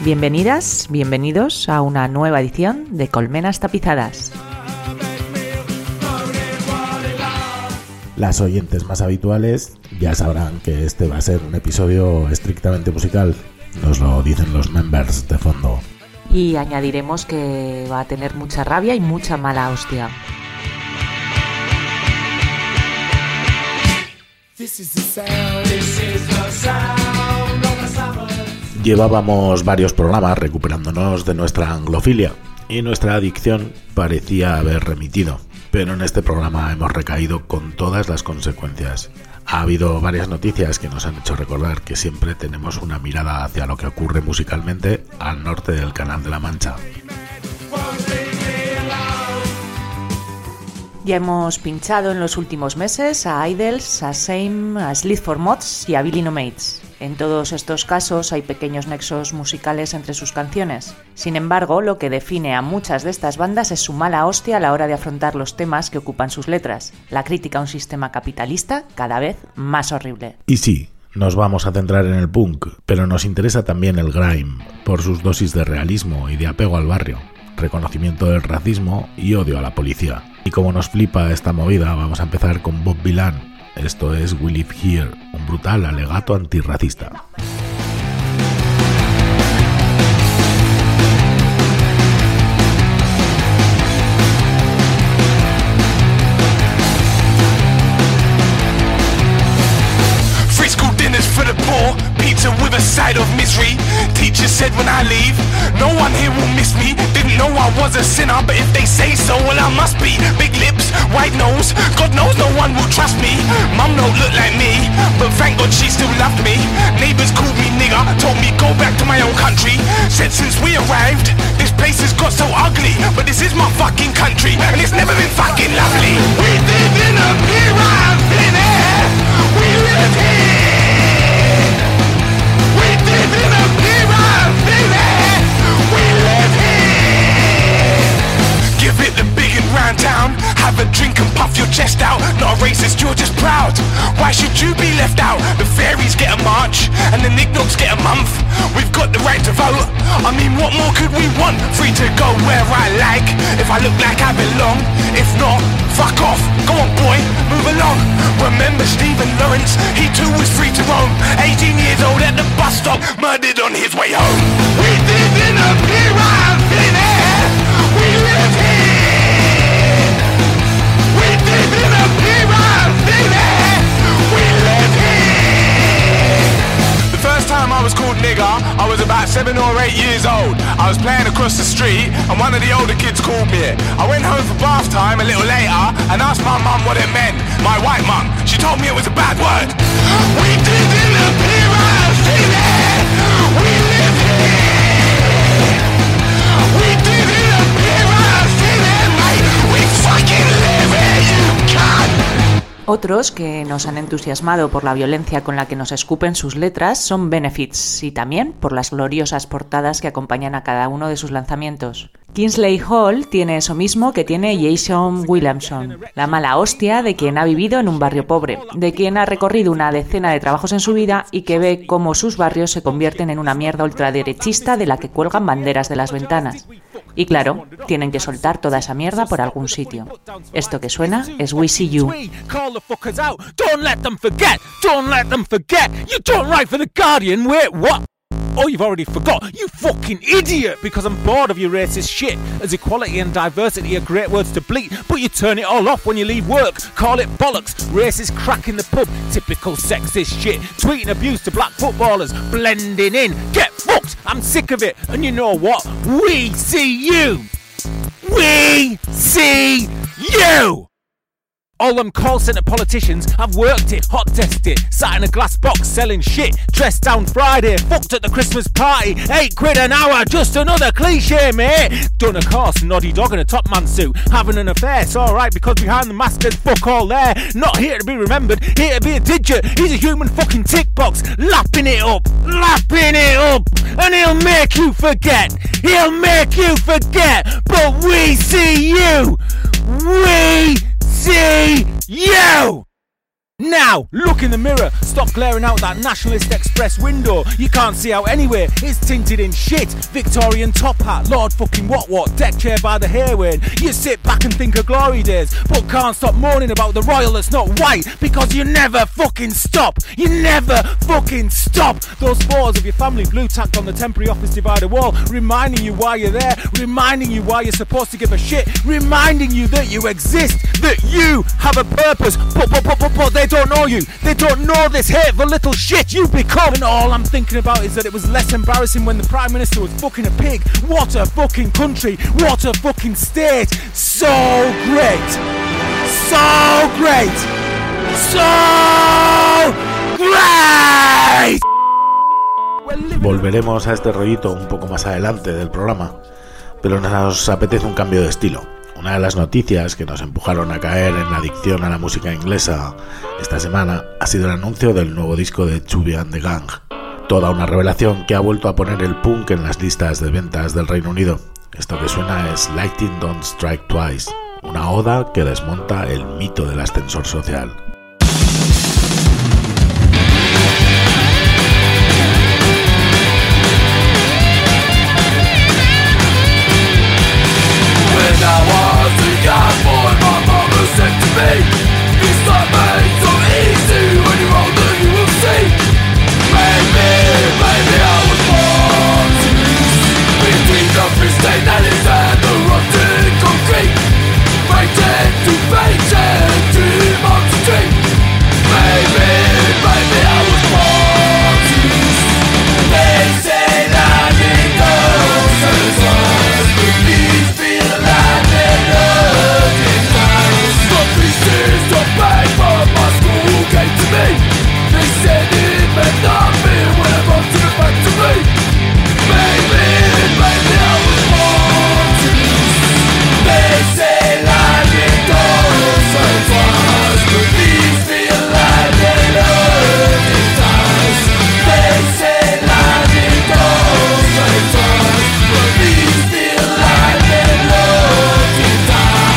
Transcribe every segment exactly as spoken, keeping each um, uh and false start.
Bienvenidas, bienvenidos a una nueva edición de Colmenas Tapizadas. Las oyentes más habituales ya sabrán que este va a ser un episodio estrictamente musical, nos lo dicen los members de fondo. Y añadiremos que va a tener mucha rabia y mucha mala hostia. Llevábamos varios programas recuperándonos de nuestra anglofilia y nuestra adicción parecía haber remitido, pero en este programa hemos recaído con todas las consecuencias. Ha habido varias noticias que nos han hecho recordar que siempre tenemos una mirada hacia lo que ocurre musicalmente al norte del Canal de la Mancha. Ya hemos pinchado en los últimos meses a Idols, a Same, a Sleep for Mods y a Billy No Mates. En todos estos casos hay pequeños nexos musicales entre sus canciones. Sin embargo, lo que define a muchas de estas bandas es su mala hostia a la hora de afrontar los temas que ocupan sus letras. La crítica a un sistema capitalista cada vez más horrible. Y sí, nos vamos a centrar en el punk, pero nos interesa también el grime, por sus dosis de realismo y de apego al barrio, reconocimiento del racismo y odio a la policía. Y como nos flipa esta movida, vamos a empezar con Bob Dylan. Esto es We Live Here, un brutal alegato antirracista. For the poor, pizza with a side of misery. Teacher said when I leave, no one here will miss me. Didn't know I was a sinner, but if they say so, well I must be. Big lips, white nose, God knows no one will trust me. Mum don't look like me, but thank God she still loved me. Neighbours called me nigger, told me go back to my own country. Said since we arrived, this place has got so ugly, but this is my fucking country, and it's never been fucking lovely. We live in a pyramid, we live here. Give it the big and round town. Have a drink and puff your chest out. Not a racist, you're just proud. Why should you be left out? The fairies get a march and the knickknacks get a month. We've got the right to vote. I mean, what more could we want? Free to go where I like, if I look like I belong. If not, fuck off. Go on boy, move along. Remember Stephen Lawrence? He too was free to roam. eighteen years old at the bus stop, murdered on his way home. We live in a pyramid. We live here. We live in a pyramid. We live here. The first time I was called nigger, I was about seven or eight years old. I was playing across the street and one of the older kids called me it. I went home for bath time a little later and asked my mum what it meant. My white mum, she told me it was a bad word. We live in a pyramid. We live here. We live in a pyramid, mate. We fucking live here, you cunt. Otros que nos han entusiasmado por la violencia con la que nos escupen sus letras son Benefits y también por las gloriosas portadas que acompañan a cada uno de sus lanzamientos. Kingsley Hall tiene eso mismo que tiene Jason Williamson, la mala hostia de quien ha vivido en un barrio pobre, de quien ha recorrido una decena de trabajos en su vida y que ve cómo sus barrios se convierten en una mierda ultraderechista de la que cuelgan banderas de las ventanas. Y claro, tienen que soltar toda esa mierda por algún sitio. Esto que suena es We See You. Don't let them forget! Don't let them forget! You don't write for The Guardian! Wait, what? Oh, you've already forgot, you fucking idiot! Because I'm bored of your racist shit. As equality and diversity are great words to bleat, but you turn it all off when you leave work. Call it bollocks, racist crack in the pub, typical sexist shit. Tweeting abuse to black footballers, blending in. Get fucked! I'm sick of it. And you know what? We see you! We see you! All them call centre politicians have worked it, hot desked it, sat in a glass box selling shit, dressed down Friday, fucked at the Christmas party, eight quid an hour, just another cliche, mate. Done a course, noddy dog in a top man suit, having an affair, it's alright because behind the mask there's fuck all there. Not here to be remembered, here to be a digit, he's a human fucking tick box, lapping it up, lapping it up, and he'll make you forget, he'll make you forget, but we see you, we see you! Now, look in the mirror, stop glaring out that Nationalist Express window. You can't see out anywhere, it's tinted in shit. Victorian top hat, Lord fucking what what, deck chair by the hairwane. You sit back and think of glory days, but can't stop moaning about the royal that's not white, because you never fucking stop. You never fucking stop. Those photos of your family blue tacked on the temporary office divider wall, reminding you why you're there, reminding you why you're supposed to give a shit, reminding you that you exist, that you have a purpose, but but but but, but they don't know you. They don't know this hateful little shit you become. And all I'm thinking about is that it was less embarrassing when the Prime Minister was fucking a pig. What a fucking country. What a fucking state. So great. So great. So great. Volveremos a este rollito un poco más adelante del programa, pero nos apetece un cambio de estilo. Una de las noticias que nos empujaron a caer en la adicción a la música inglesa esta semana ha sido el anuncio del nuevo disco de Chubby and the Gang. Toda una revelación que ha vuelto a poner el punk en las listas de ventas del Reino Unido. Esto que suena es Lightning Don't Strike Twice, una oda que desmonta el mito del ascensor social. I was a young boy, my mama said to me, it's not made so easy when you're older you will see. Maybe, maybe I was born to lose, between the pristine alleys and the rotten concrete, fated to fated to monster street. Maybe, maybe I was born to lose. They say that it goes as was, but please feel alive. Came to me. They said it meant nothing when I brought it back to me. Maybe, maybe I was born to lose. They say life it goes so fast, but please feel like it love it does. They say life it goes so fast, but please feel like it love it does.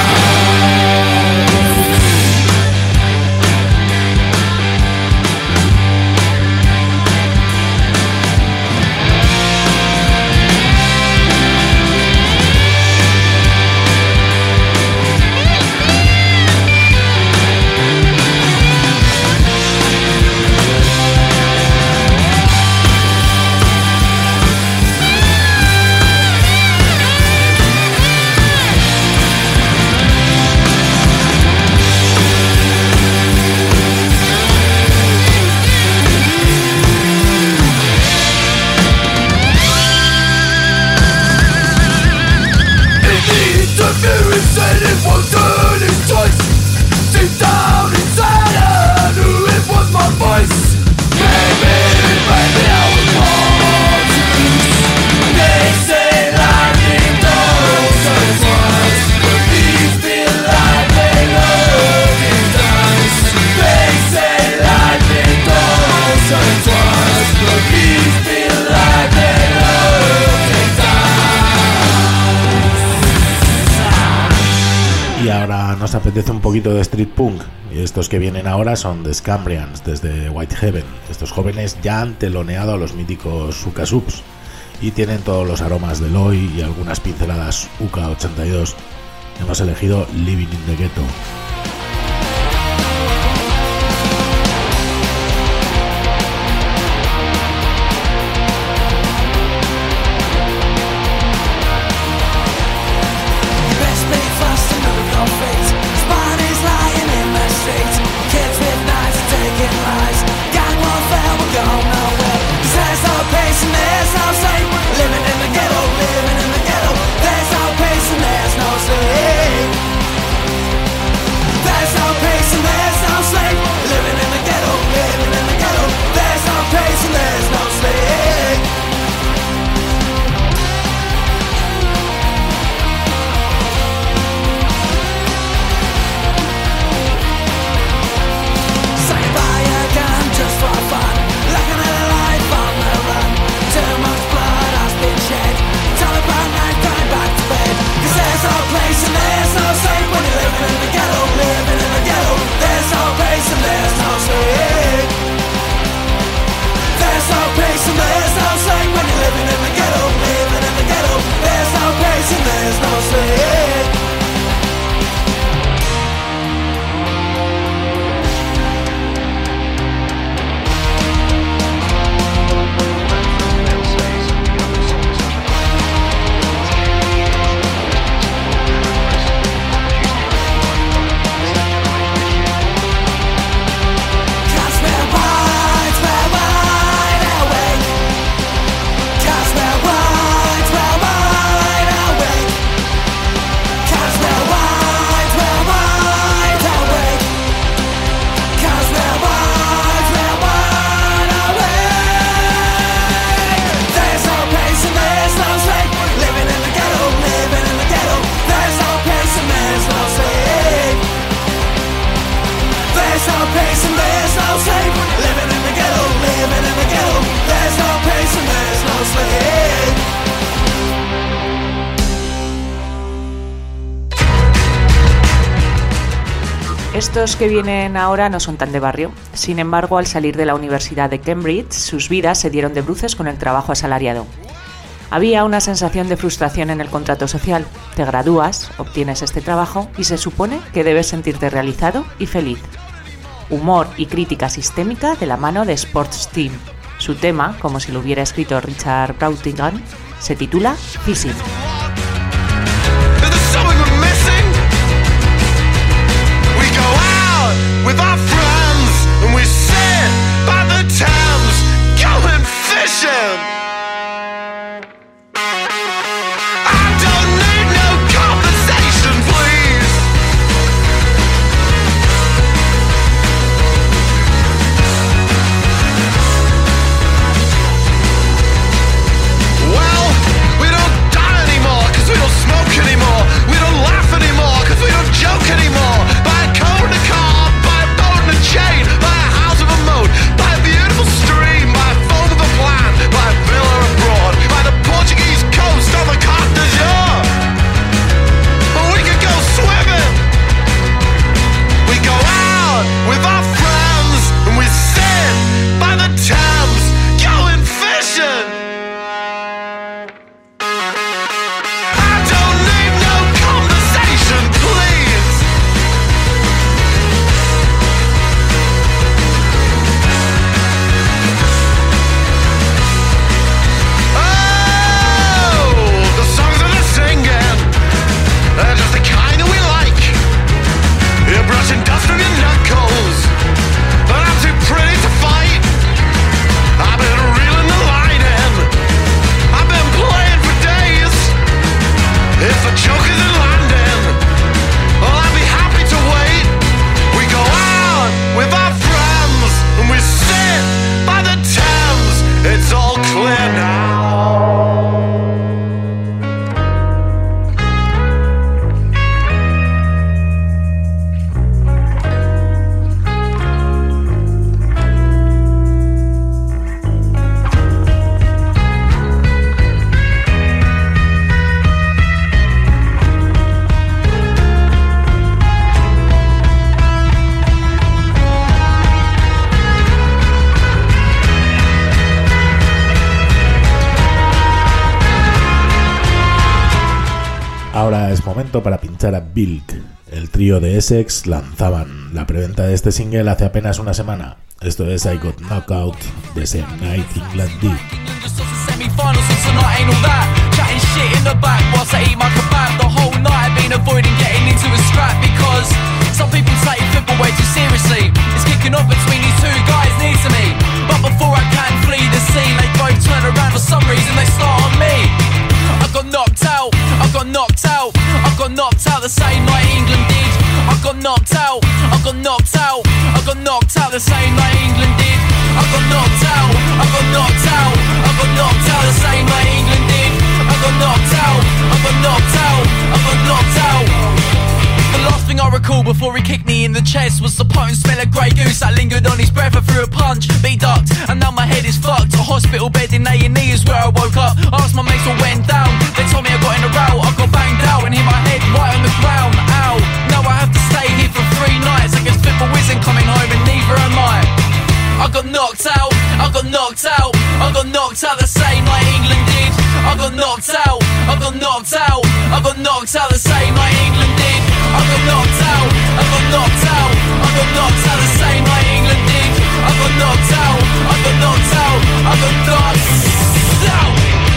Nos apetece un poquito de street punk y estos que vienen ahora son The Scambrians desde Whitehaven. Estos jóvenes ya han teloneado a los míticos Uka Subs y tienen todos los aromas de Loy y algunas pinceladas U K ochenta y dos. Hemos elegido Living in the Ghetto. There's no peace and there's no sleep. Estos que vienen ahora no son tan de barrio. Sin embargo, al salir de la Universidad de Cambridge, sus vidas se dieron de bruces con el trabajo asalariado. Había una sensación de frustración en el contrato social. Te gradúas, obtienes este trabajo y se supone que debes sentirte realizado y feliz. Humor y crítica sistémica de la mano de Sports Team. Su tema, como si lo hubiera escrito Richard Brautigan, se titula Fishing. Ahora es momento para pinchar a Bilk. El trío de Essex lanzaban la preventa de este single hace apenas una semana. Esto es I Got Knockout de Same Night England Did. Semi-finals and tonight ain't all that. Chatting shit in the back whilst I eat my kebab. The whole night I've been avoiding getting into a scrap because some people take football way too seriously. It's kicking off between these two guys near to me. But before I can flee the scene, they both turn around for some reason, they start on me. I got knocked out, I got knocked out, I got knocked out the same night England did. I got knocked out, I got knocked out, I got knocked out the same night England did. I got knocked out, I got knocked out, I got knocked out the same night England did. I got knocked out, I got knocked out, I got knocked out. The last thing I recall before he kicked me in the chest was the potent smell of grey goose that lingered on his breath. I threw a punch, be ducked, and now my head is fucked. A hospital bed in A and E is where I woke up. Asked my mates what went down, they told me I got in a row. I got banged out and hit my head right on the ground. Ow, now I have to stay here for three nights. I guess football isn't coming home and neither am I. I got knocked out, I got knocked out, I got knocked out the same night England did. I got knocked out, I got knocked out, I got knocked out the same night England did. I got knocked out, I got knocked out, I got knocked out the same night England did. I got knocked out, I got knocked out, I got knocked out.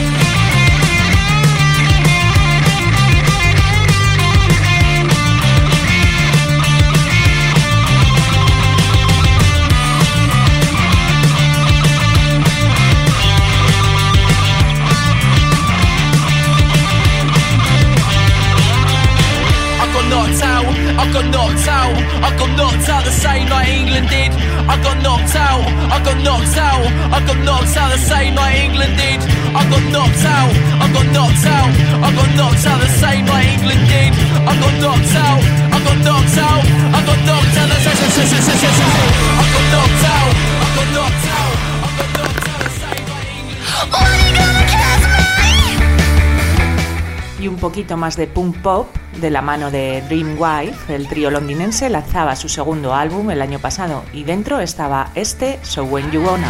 Knocked out, I got knocked out, I got knocked out the same night England did. I got knocked out, I got knocked out, I got knocked out the same night England did. I got knocked out, I got knocked out, I got knocked out the same night England did. I got knocked out, I got knocked out, I got knocked out the same night England did. I got knocked out, I got knocked out, I got knocked out the same night England did. y un poquito más de punk pop de la mano de Dreamwife, el trío londinense lanzaba su segundo álbum el año pasado y dentro estaba este So When You Wanna.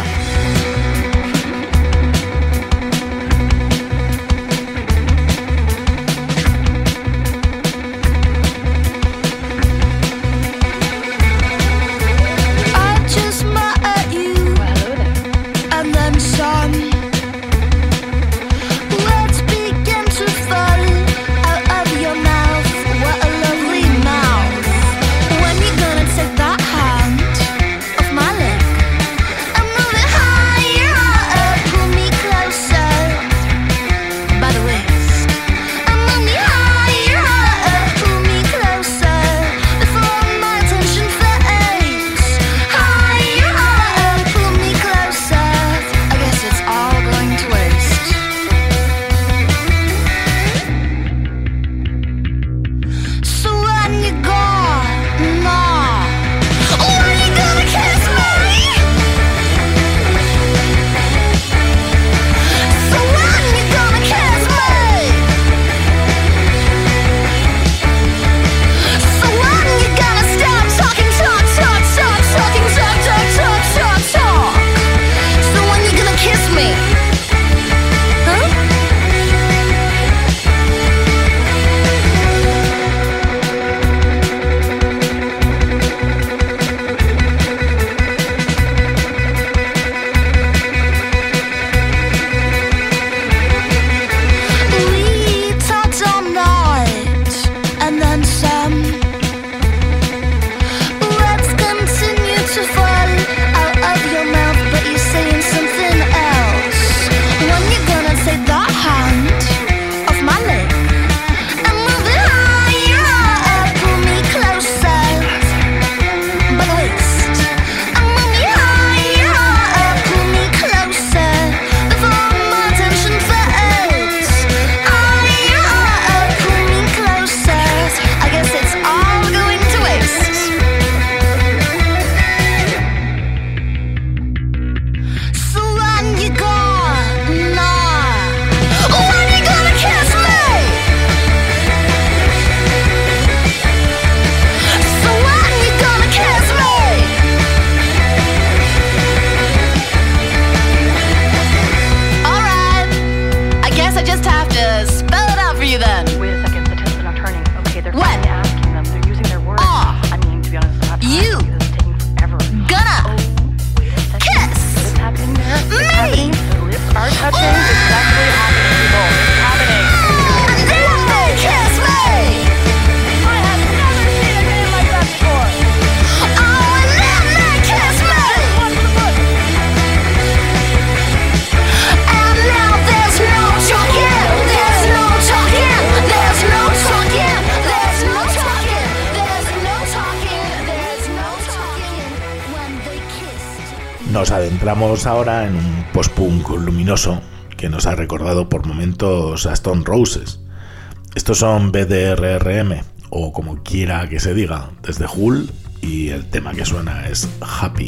Nos adentramos ahora en un post-punk luminoso que nos ha recordado por momentos a Stone Roses. Estos son B D R R M, o como quiera que se diga, desde Hull, y el tema que suena es Happy.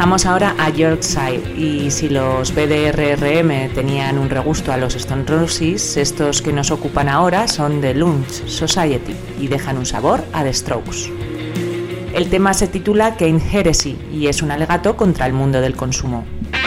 Vamos ahora a Yorkshire, y si los B D R R M tenían un regusto a los Stone Roses, estos que nos ocupan ahora son The Lunch Society y dejan un sabor a The Strokes. El tema se titula Cane Heresy y es un alegato contra el mundo del consumo.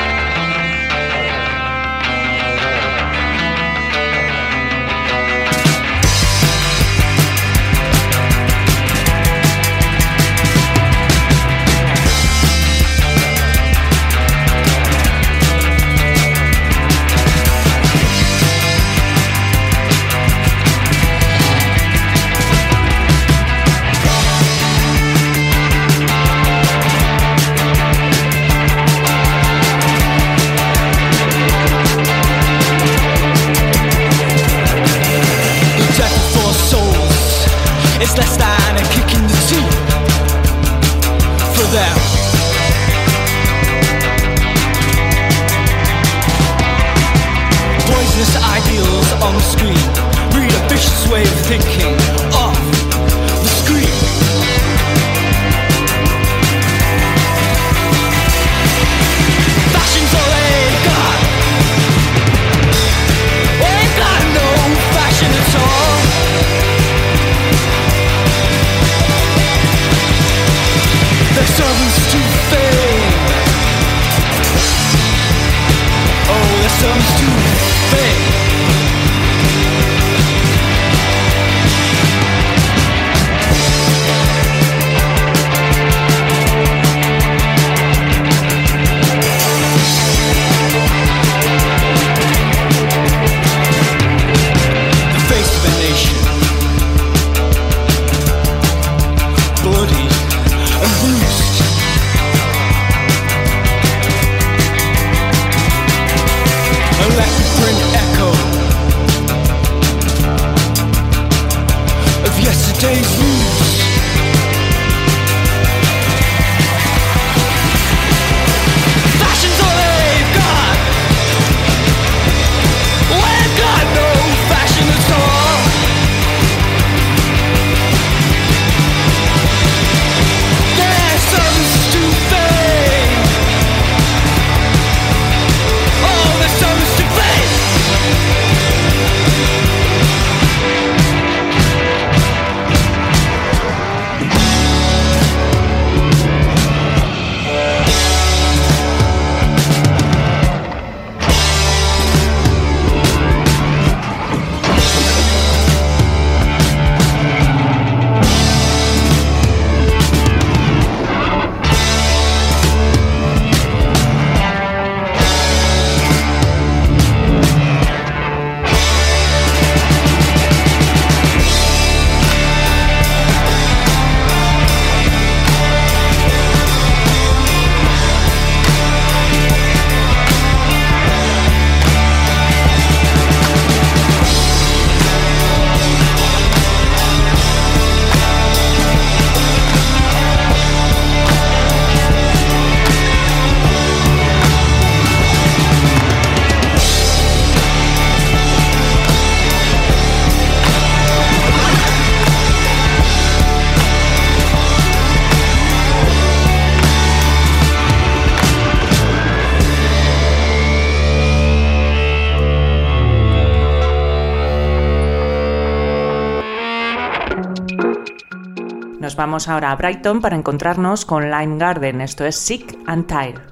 Nos vamos ahora a Brighton para encontrarnos con Lime Garden, esto es Sick and Tired.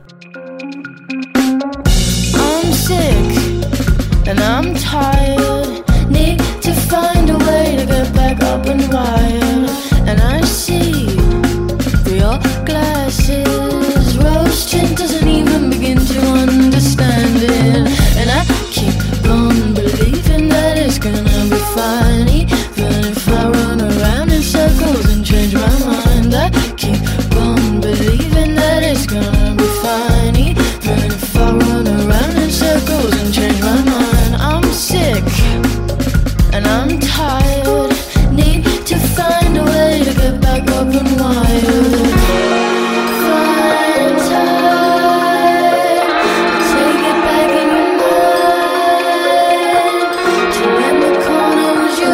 I'm sick and I'm tired, need to find a way to get back up and wired. And I see through your glasses, rose tint doesn't even begin to understand it. And I keep on believing that it's gonna be fine, even if I run around in circles and change my mind. I keep on believing that it's gonna be fine, even if I run around in circles and change my mind. I'm sick and I'm tired, need to find a way to get back up and wired. Find time, take it back in your mind, to when the corner was yours.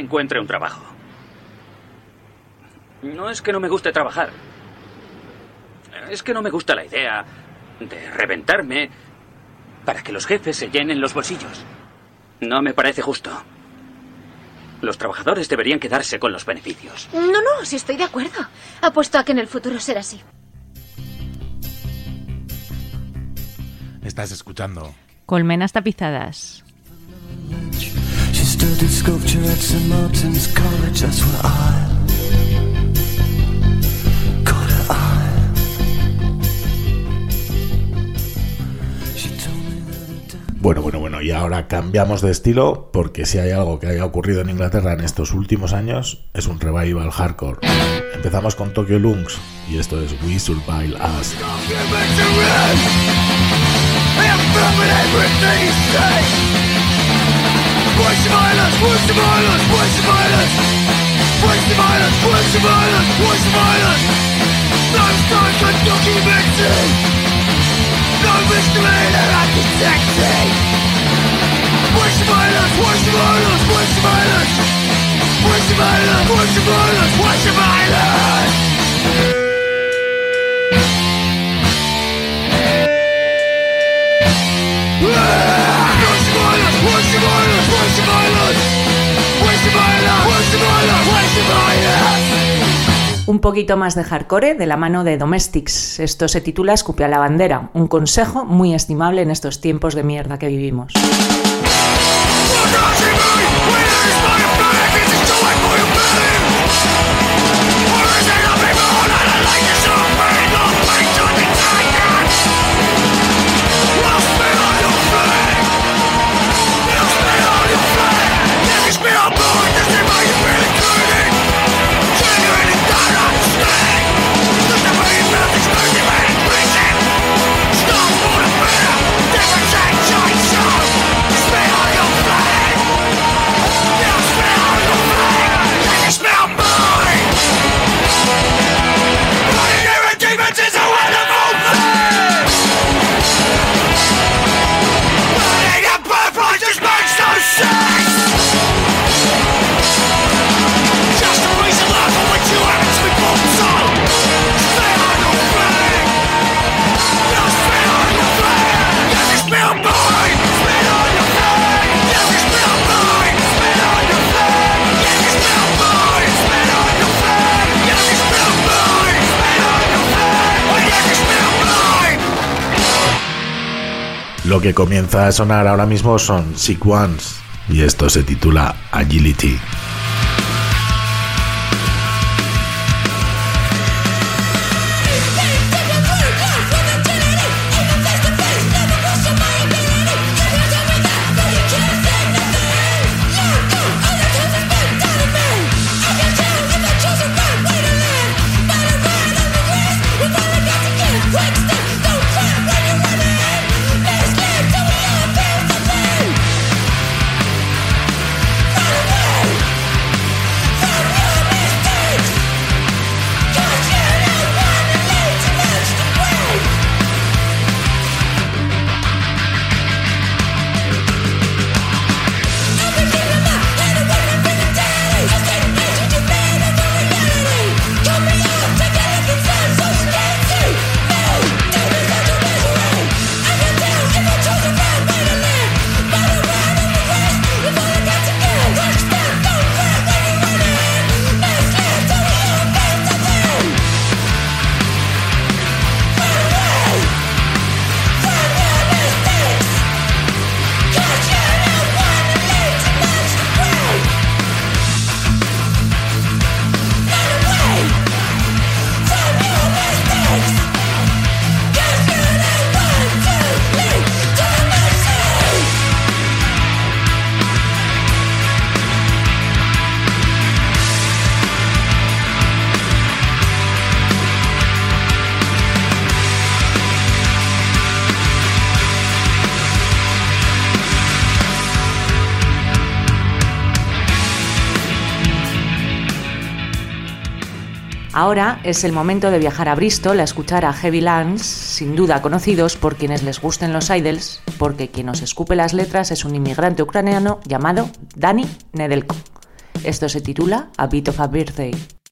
encuentre un trabajo. No es que no me guste trabajar. Es que no me gusta la idea de reventarme para que los jefes se llenen los bolsillos. No me parece justo. Los trabajadores deberían quedarse con los beneficios. No, no, sí estoy de acuerdo. Apuesto a que en el futuro será así. Estás escuchando Colmenas tapizadas. She studied sculpture at Saint Martin's College. That's where I caught her eye. She told me that it... Bueno, bueno, bueno, y ahora cambiamos de estilo porque si hay algo que haya ocurrido en Inglaterra en estos últimos años es un revival hardcore. Empezamos con Tokyo Lungs y esto es We Survive Us. Voice of violence, voice of violence, voice of violence. Voice of violence, voice of violence, voice of violence. No sign for documenting. No misdemeanor architecting. Voice of violence, voice of violence, voice of violence. Voice of violence, voice of violence, voice of violence. Un poquito más de hardcore de la mano de Domestics. Esto se titula Escupe a la bandera, un consejo muy estimable en estos tiempos de mierda que vivimos. Lo que comienza a sonar ahora mismo son Sick Ones y esto se titula Agility. Ahora es el momento de viajar a Bristol a escuchar a Heavy Lungs, sin duda conocidos por quienes les gusten los idols, porque quien nos escupe las letras es un inmigrante ucraniano llamado Dani Nedelko. Esto se titula A Bit of a Birthday.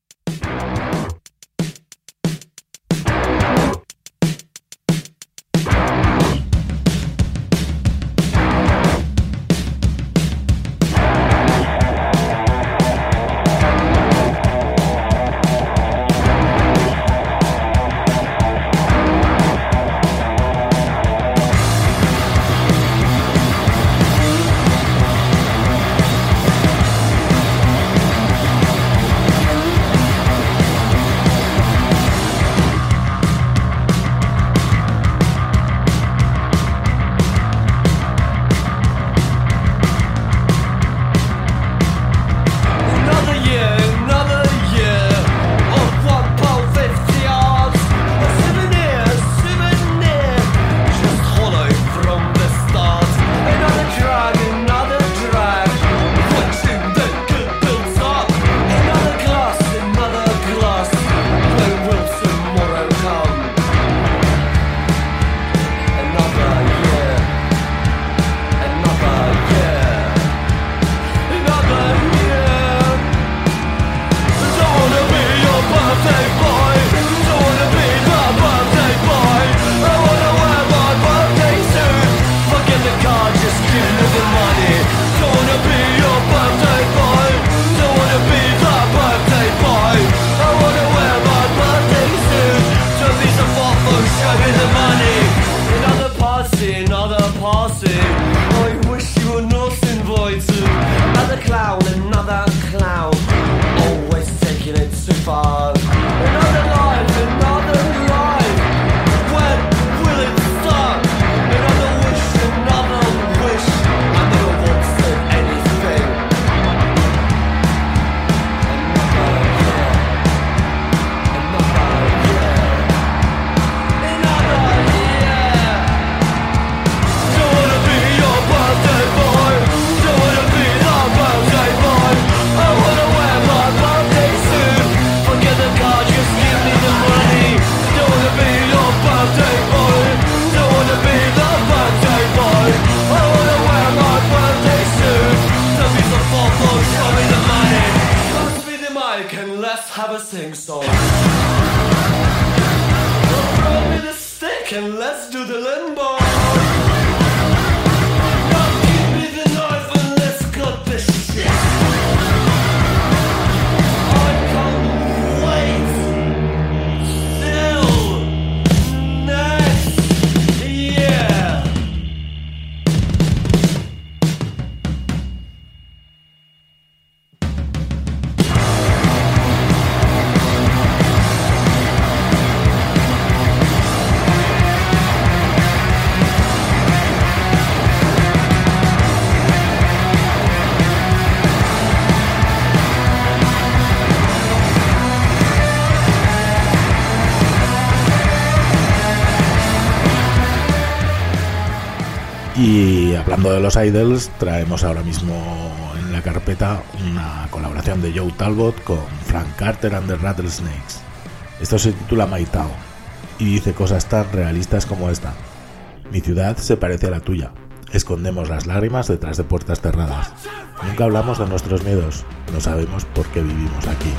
Y hablando de los Idols, traemos ahora mismo en la carpeta una colaboración de Joe Talbot con Frank Carter and the Rattlesnakes. Esto se titula My Town y dice cosas tan realistas como esta: mi ciudad se parece a la tuya, escondemos las lágrimas detrás de puertas cerradas, nunca hablamos de nuestros miedos, no sabemos por qué vivimos aquí.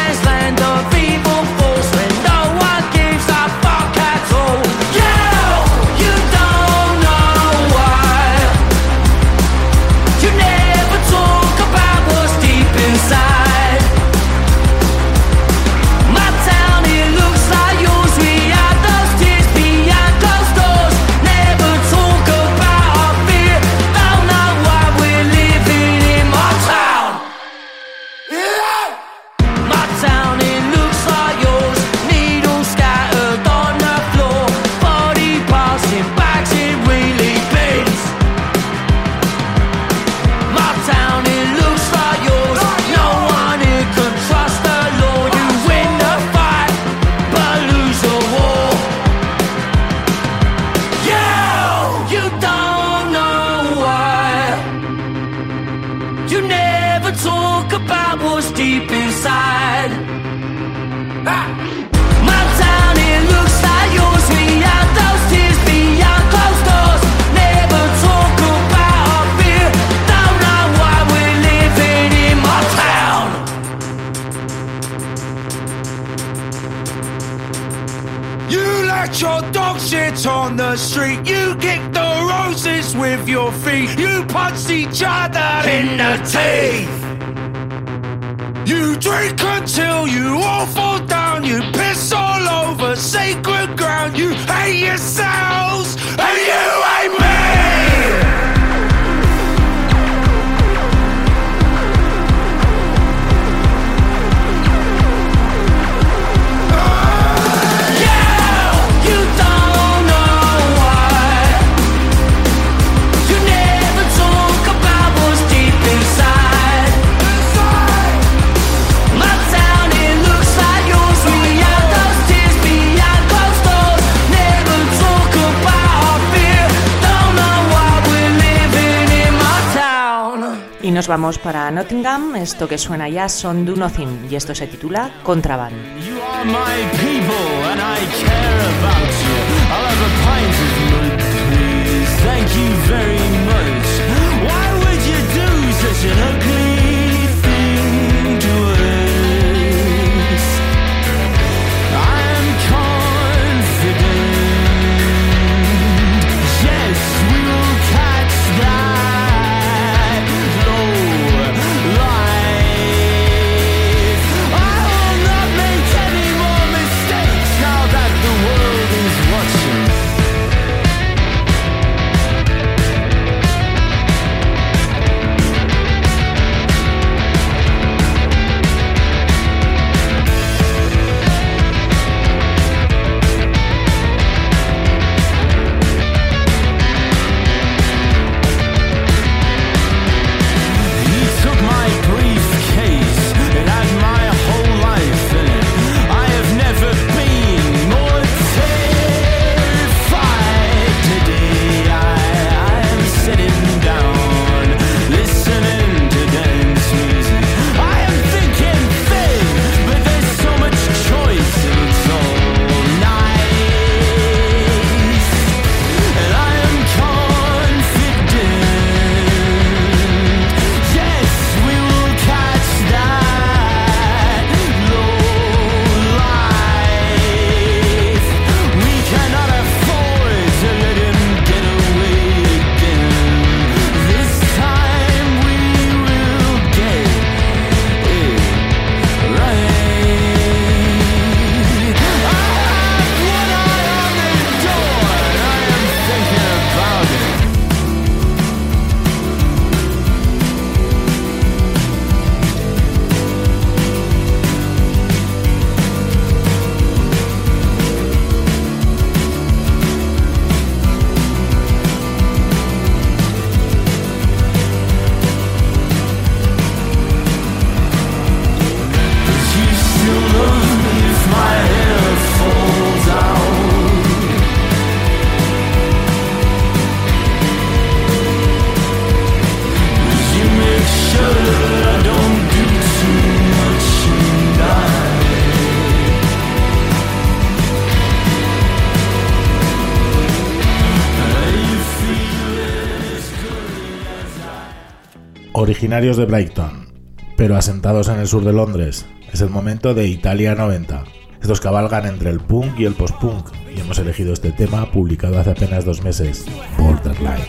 Yeah! inside. Ah! My town, it looks like yours. We had those tears beyond closed doors. Never talk about our fear. Don't know why we're living in my town. You let your dog shit on the street. You kick the roses with your feet. You punched each other in the teeth. You drink until you all fall down. You piss all over sacred ground. You hate yourselves and you hate me. Y nos vamos para Nottingham. Esto que suena ya son Do Nothing y esto se titula Contraband. You are my people and I care about you. I'll have a pint of mud, please. Thank you very much. Why would you do such an ugly thing to us? I am confident. Yes, we will catch that. Originarios de Brighton, pero asentados en el sur de Londres, es el momento de Italia noventa. Estos cabalgan entre el punk y el post-punk, y hemos elegido este tema publicado hace apenas dos meses, Borderline.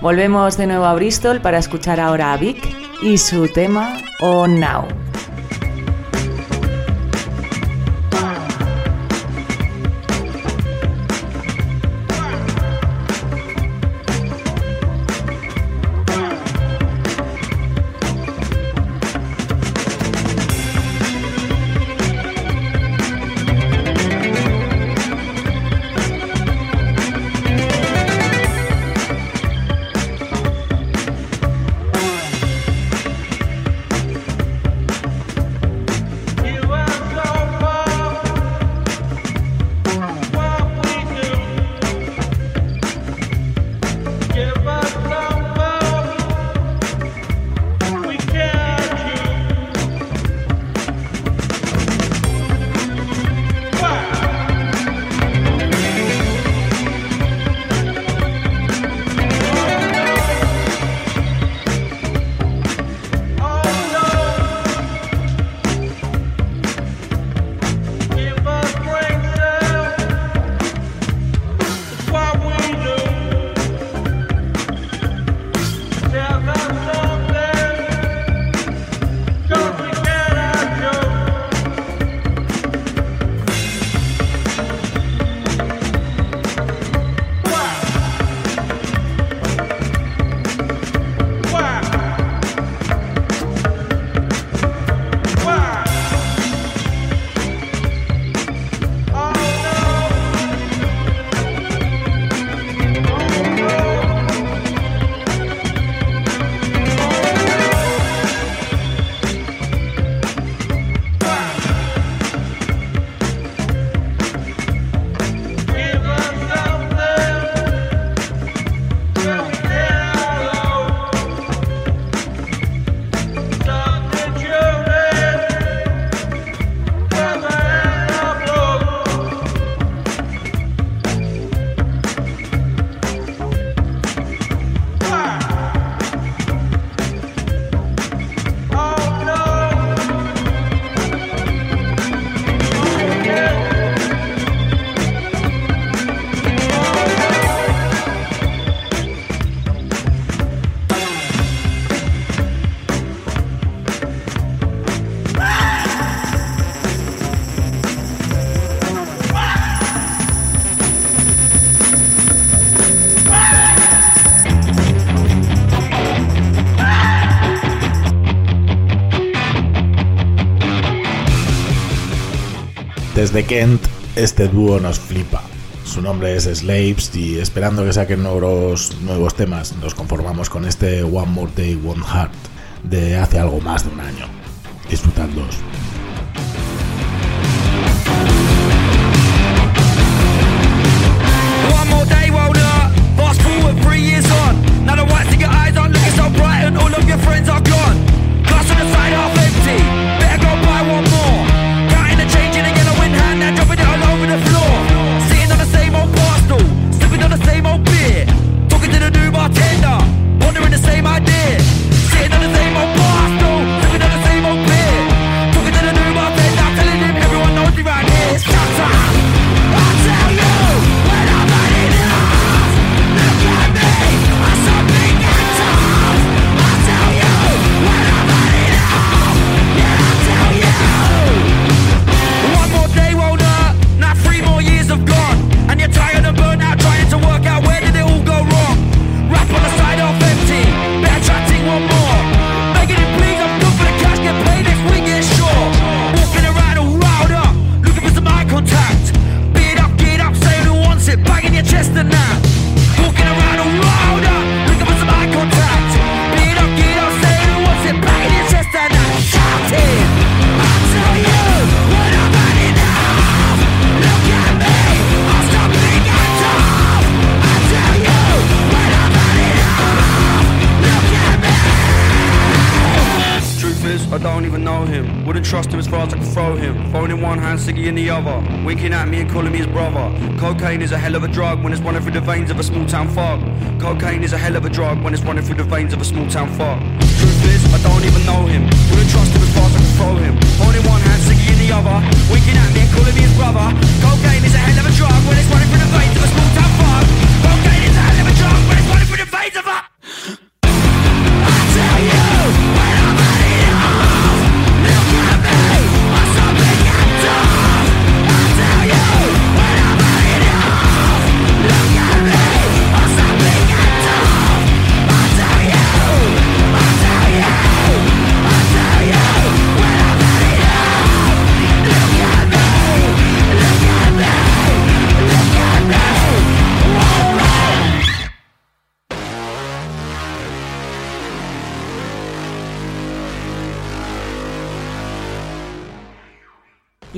Volvemos de nuevo a Bristol para escuchar ahora a Vic y su tema Oh Now. Desde Kent, este dúo nos flipa. Su nombre es Slaves y esperando que saquen nuevos, nuevos temas, nos conformamos con este One More Day, One Heart de hace algo más de un año. Disfrutadlos. One more day, roll up. Fast forward three years on. Now the whites in your eyes aren't looking so bright and all of your friends are gone. Glass on the side half empty. Better go buy one more. Counting the change in a yellow in hand and dropping it all over the floor. Sitting on the same old bar stool, sipping on the same old beer. Talking to the new bartender, pondering the same idea. Sitting on the same old bar stool, sipping on the same old beer. Talking to the new bartender, telling him everyone knows me right here. It's showtime. I'll tell you when I'm ready enough. Look at me, I'm so big and tough. I'll tell you when I'm ready enough. Yeah, I'll tell you. One more day won't hurt. Now three more years have gone, and you're tired and burnt out trying to work out where did it all go wrong. Rap on the side half empty. Better try ting one more. Begging it please, I'm good for the cash. Get paid next week, yeah sure. Walking around all riled up, looking for some eye contact. Beat up, get up, saying who wants it, banging your chest and that. Walking around all riled up, looking for some eye contact. Beat up, get up, saying who wants it, banging your chest and that. Shouting, I'll tell you when I'm ready now. Look at me, I'm so big and tough. I'll tell you when I'm ready now. Look at me. Truth is, I don't even know him. Wouldn't trust him as far as I could throw him. Phone in one hand, Siggy in the other. Winking at me and calling me his brother. Cocaine is a hell of a drug when it's running through the veins of a small town thug. Cocaine is a hell of a drug when it's running through the veins of a small town thug. Truth is, I don't even know him. Wouldn't trust him as far as I could throw him. Phone in one hand, Siggy in the other. Winking at me and calling me his brother. Cocaine is a hell of a drug when it's running through the veins of a small town thug. Cocaine is a hell of a drug when it's running through the veins of a...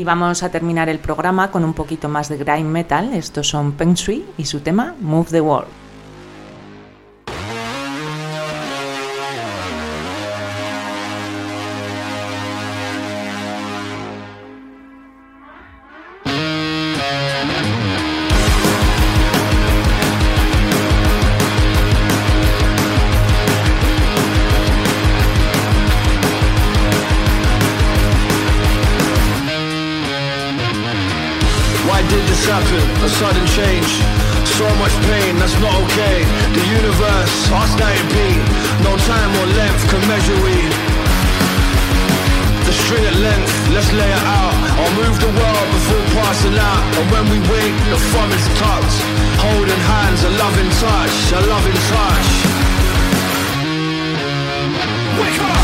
Y vamos a terminar el programa con un poquito más de grime metal. Estos son Peng Shui y su tema Move the World. A sudden change, so much pain, that's not okay. The universe, ask that it be. No time or length can measure we. The string at length, let's lay it out. I'll move the world before passing out. And when we wake, the thumb is tucked. Holding hands, a loving touch, a loving touch. Wake up!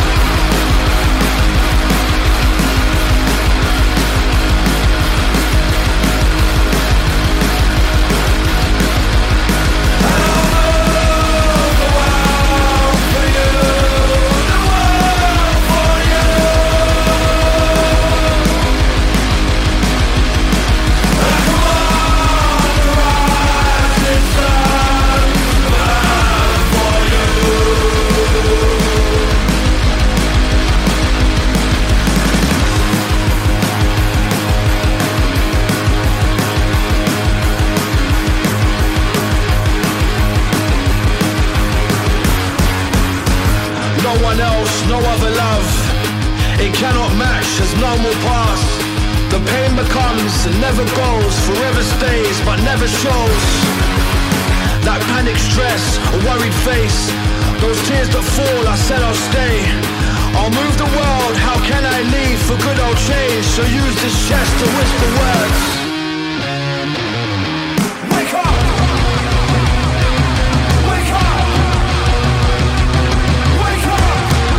No other love, it cannot match, there's no more past. The pain becomes and never goes, forever stays but never shows. That panic stress, a worried face, those tears that fall, I said I'll stay. I'll move the world, how can I leave for good old change? So use this chest to whisper words. Wake up! Wake up! Wake up!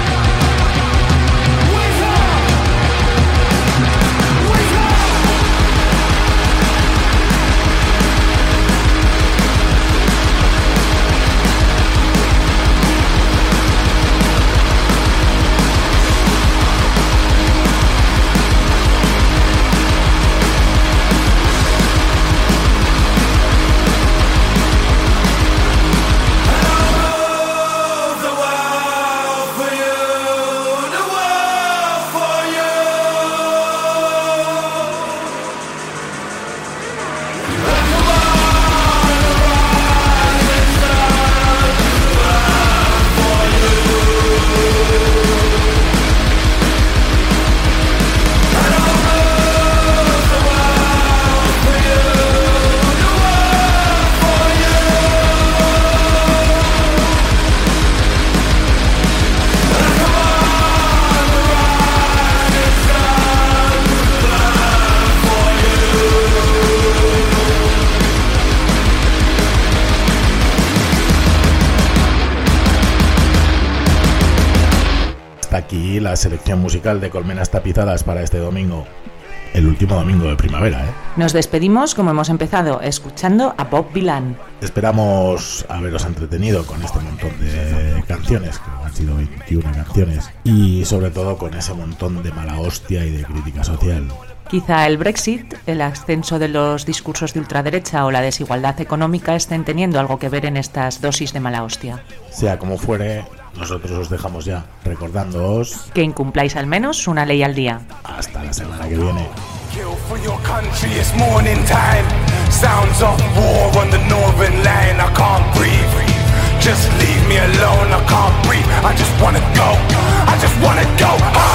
Aquí la selección musical de Colmenas Tapizadas para este domingo, el último domingo de primavera, ¿eh? Nos despedimos como hemos empezado, escuchando a Bob Dylan. Esperamos haberos entretenido con este montón de canciones, que han sido veintiuna canciones, y sobre todo con ese montón de mala hostia y de crítica social. Quizá el Brexit, el ascenso de los discursos de ultraderecha o la desigualdad económica estén teniendo algo que ver en estas dosis de mala hostia. Sea como fuere, nosotros os dejamos ya, recordándoos que incumpláis al menos una ley al día. Hasta la semana que viene. Kill for your country, it's morning time. Sounds of war on the northern line. I can't breathe. Just leave me alone. I can't breathe. I just wanna go. I just wanna go.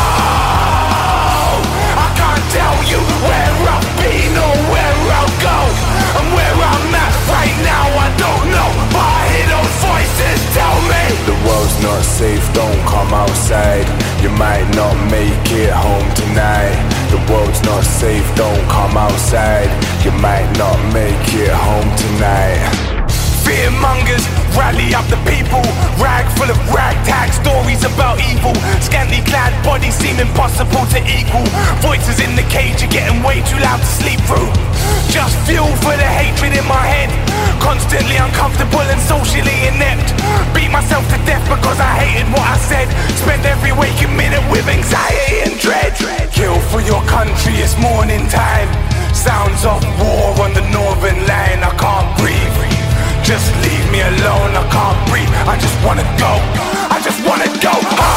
Oh, I can't tell you where I've been or where I'll go. And where I'm at right now, I don't know. But I hear those voices tell me the world's not safe, don't come outside. You might not make it home tonight. The world's not safe, don't come outside. You might not make it home tonight. Fearmongers rally up the people. Rag full of ragtag stories about evil. Scantily clad bodies seem impossible to equal. Voices in the cage are getting way too loud to sleep through. Just fuel for the hatred in my head. Constantly uncomfortable and socially inept. Beat myself to death because I hated what I said. Spend every waking minute with anxiety and dread. Kill for your country, it's morning time. Sounds of war on the northern line. I can't breathe. Just leave me alone, I can't breathe. I just wanna go, I just wanna go.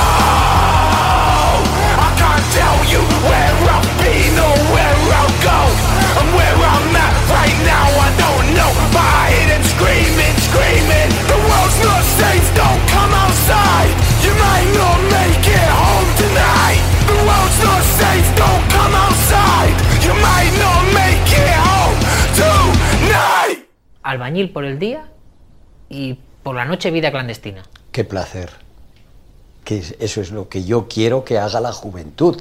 Oh, I can't tell you where I've been or where I'll go. And where I'm at right now, I don't know. But I hear them screaming, screaming. The world's not safe, don't come outside. You might not make it home tonight. The world's not safe, don't come outside. You might not make it home tonight. Albañil por el día y por la noche vida clandestina. Qué placer. Que eso es lo que yo quiero que haga la juventud.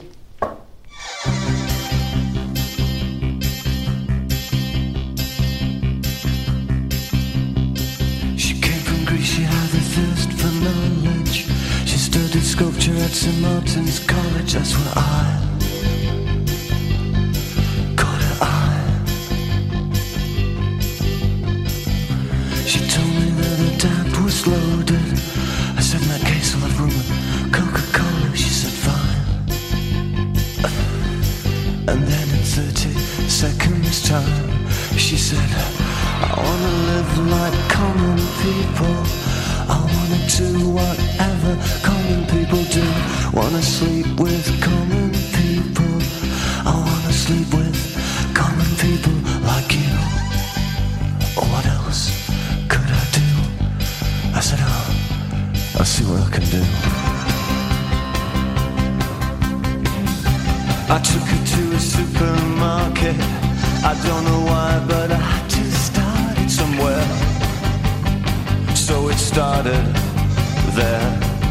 She came from Greece, she had a thirst for knowledge. She studied sculpture at Saint Martin's College. That's where I caught her eye. She told me that the tap was loaded. I said, in that case I'll have rum and Coca-Cola. She said, fine. And then in thirty seconds time, she said, I wanna live like common people. I wanna do whatever common people do. Wanna sleep with common people. I wanna sleep with common people like you. What else could I do? I said, oh, I'll see what I can do. I took her to a supermarket. I don't know why, but I just started somewhere. So it started there.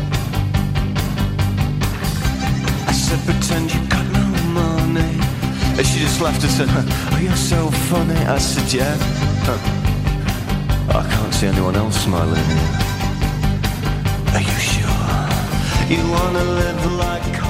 I said, pretend you got no money. And she just laughed and said, oh, you're so funny. I said, yeah. I can't see anyone else smiling here. Are you sure you wanna live like